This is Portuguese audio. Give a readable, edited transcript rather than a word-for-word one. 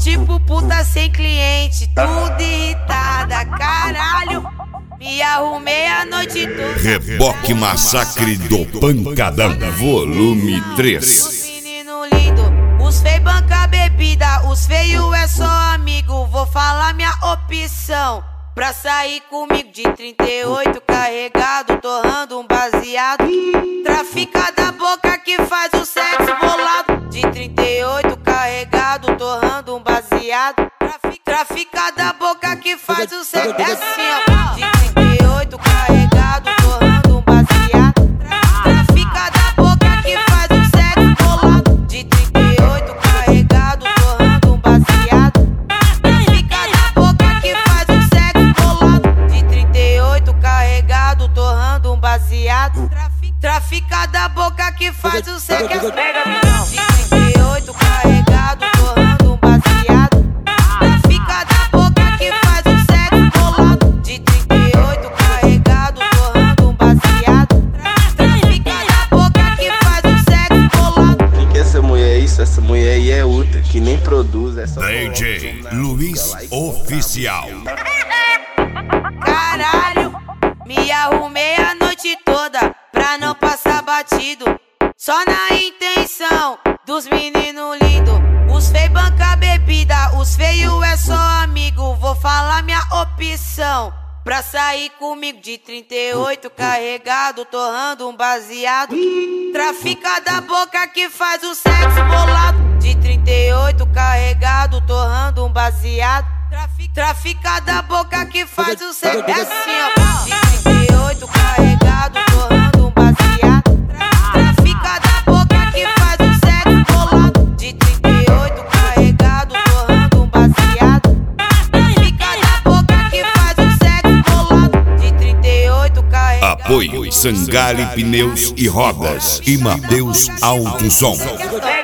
tipo puta sem cliente, tudo irritada, caralho. Me arrumei a noite toda. Reboque Massacre do Pancadão, volume 3. Os menino lindo, os feios banca bebida, os feios é só amigo. Vou falar minha opção. Pra sair comigo de 38 carregado, torrando um baseado. Trafica da boca que faz o sexo bolado. De 38 carregado, torrando um baseado. Trafica da boca que faz o sexo. É assim, ó. De 38 carregado, torrando um baseado. Trafica da boca que faz o sexo bolado. De 38 carregado, torrando um baseado. Trafica da boca que faz o sexo bolado. De 38 carregado, torrando um baseado. Trafica da boca que faz o sexo. Pega, visão. De 38 carregado, torrando um baseado. Trafica da boca que faz o sexo bolado. De 38 carregado, torrando um baseado. Trafica da boca que faz o sexo bolado. Quem que é essa mulher? Isso, essa mulher aí é outra, que nem produz essa. DJ Luiz Oficial. Caralho, me arrumei a noite toda pra não passar batido. Só na intenção dos menino lindo. Os feios banca bebida, os feios é só amigo. Vou falar minha opção. Pra sair comigo de 38 carregado, torrando um baseado. Trafica da boca que faz o sexo bolado. De 38 carregado, torrando um baseado. Trafica da boca que faz o sexo. É assim, ó. De 38 carregado, torrando um baseado. Trafica da boca que faz o sexo bolado. De 38 carregado, torrando um baseado. Trafica da boca que faz o sexo bolado. De 38 carregado. Apoio Sangari Pneus e Rodas e Mateus Alto Som.